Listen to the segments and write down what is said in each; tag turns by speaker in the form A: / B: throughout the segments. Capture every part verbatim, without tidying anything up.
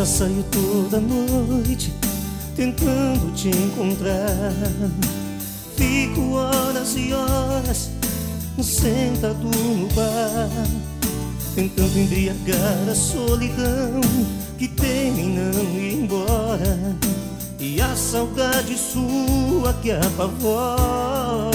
A: saio toda noite tentando te encontrar. Fico horas e horas sentado no bar, tentando embriagar a solidão que tem em não ir embora, e a saudade sua que apavora,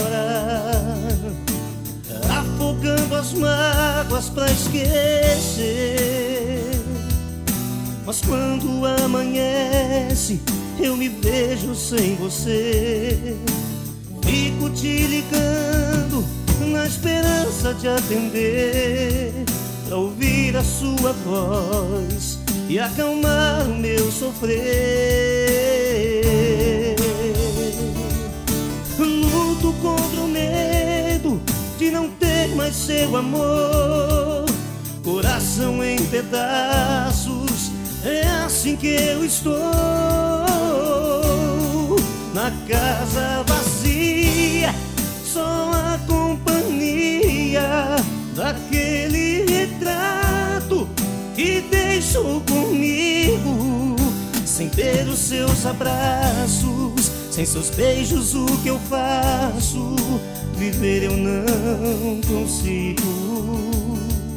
A: afogando as mágoas pra esquecer. Mas quando amanhece eu me vejo sem você. Fico te ligando na esperança de atender, pra ouvir a sua voz e acalmar o meu sofrer. Luto contra o medo de não ter mais seu amor, coração em pedaços, é assim que eu estou. Na casa vazia, só a companhia daquele retrato que deixou comigo. Sem ter os seus abraços, sem seus beijos, o que eu faço? Viver eu não consigo.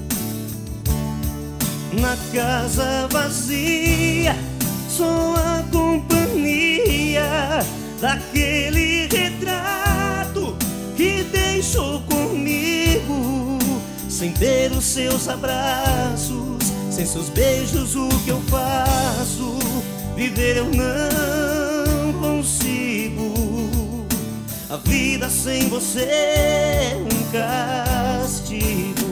A: Na casa vazia, só a companhia daquele retrato que deixou comigo. Sem ter os seus abraços, sem seus beijos, o que eu faço? Viver eu não consigo. A vida sem você é um castigo.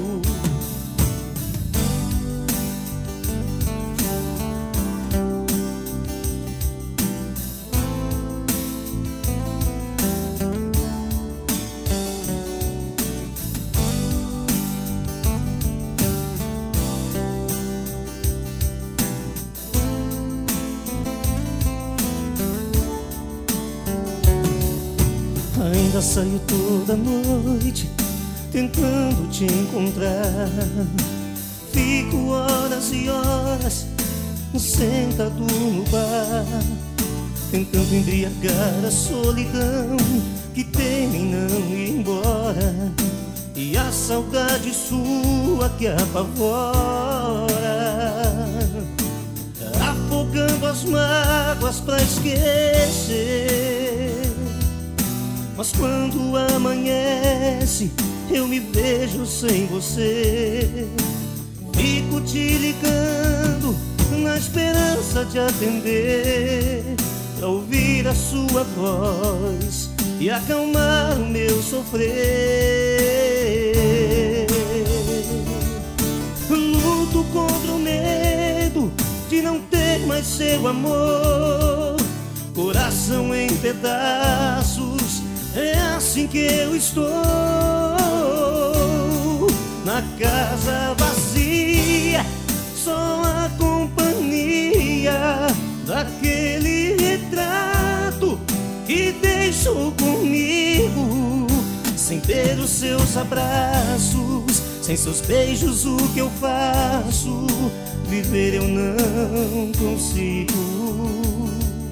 A: Ainda saio toda noite tentando te encontrar. Fico horas e horas sentado no bar, tentando embriagar a solidão que tem em não ir embora, e a saudade sua que apavora, afogando as mágoas pra esquecer. Mas quando amanhece eu me vejo sem você. Fico te ligando na esperança de atender, pra ouvir a sua voz e acalmar o meu sofrer. Luto contra o medo de não ter mais seu amor, coração em pedaços, é assim que eu estou. Na casa vazia, só a companhia daquele retrato que deixou comigo. Sem ter os seus abraços, sem seus beijos, o que eu faço? Viver eu não consigo.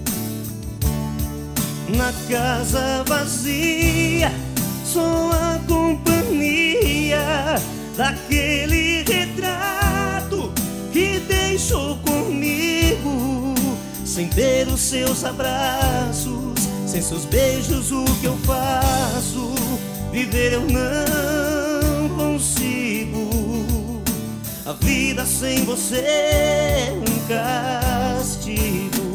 A: Na casa vazia, só a companhia daquele retrato que deixou comigo. Sem ter os seus abraços, sem seus beijos, o que eu faço? Viver eu não consigo. A vida sem você é um castigo.